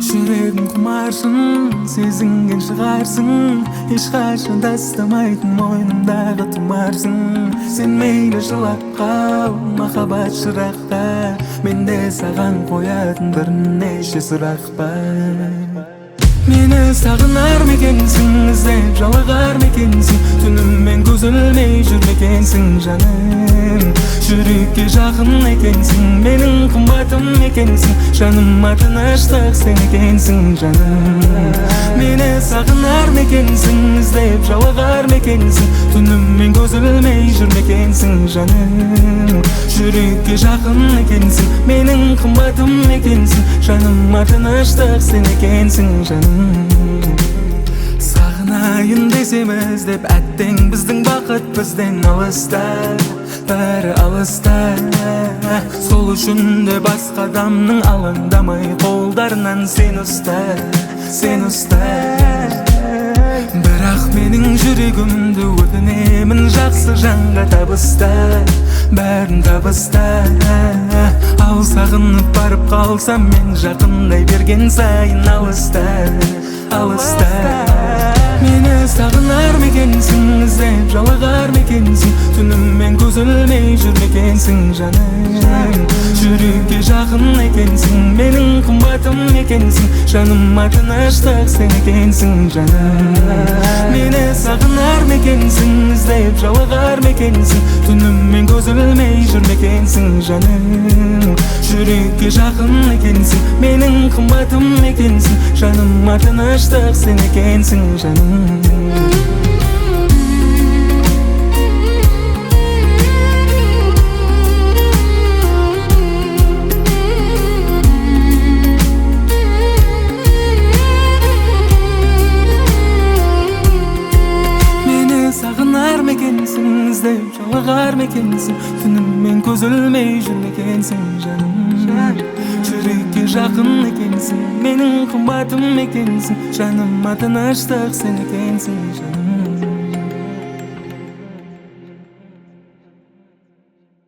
Жүрегім құмарсың, сезінген шығарсың, ешқашан тастамайтын мойнымдағы тұмарсың. Сен мейлі жылап қал, махаббат шырақта, мен де саған қоятын бірнеше сұрақ бар. Мені сағынар ма екенсің, іздеп жалығар ма екенсің, түніммен көз ілмей жүр ме екенсің жаным. Жүрекке жақын екенсің, менің қымбатым екенсің, жаныма тыныштық сен екенсің жаным. Мені сағынар ма екенсің, іздеп жалығар ма екенсің, түніммен көз ілмей жүр ме екенсің жаным. Жүрекке жақын екенсің, менің қымбатым екенсің, жаныма тыныштық сен екенсің жаным. Сағынайын десем іздеп, әттең біздің бақыт бізден алыста, бәрі алыста. Сол үшін де басқа адамның алаңдамай қолдарынан сен ұста, сен ұста. Бірақ менің жүрегімді өтінемін, жақсы жанға табыста, бәрін табыста. Ал сағынып барып қалсам мен, жақындай берген сайын алыста, алыста. Мені сағынар ма екенсің, іздеп жалығар ма екенсің, түніммен көз ілмей жүр ме екенсің жаным. Жүрекке жақын екенсің, менің қымбатым екенсің, жаныма тыныштық сен екенсің жаным. Мені сағынар ма екенсің, іздеп жалығар ма екенсің, түніммен көз ілмей жүр ме екенсің жаным. Жүрекке жақын екенсің, менің қымбатым екенсің, жаныма тыныштық сен екенсің жаным. Сағынар ма екенсің, іздеп жалығар ма екенсің, түніммен көз ілмей жүр ме екенсің жаным. Жүрекке жақын екенсің, менің қымбатым екенсің, жаныма тыныштық сен екенсің жаным.